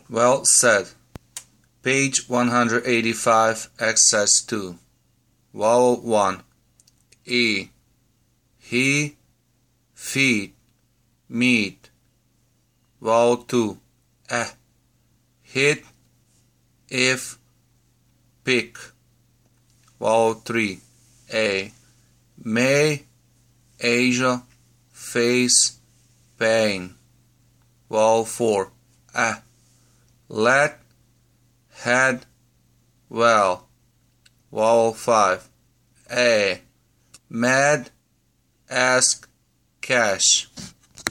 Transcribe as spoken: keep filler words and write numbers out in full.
Well said. Page one hundred eighty-five, Exercise two. Vowel one. E. He, feet, meet. Vowel two. Eh. Hit, if, pick. Vowel three. A. May, Asia, face, pain. Vowel four. A. Let, head, well. Vowel five. A. Mad, ask, cash.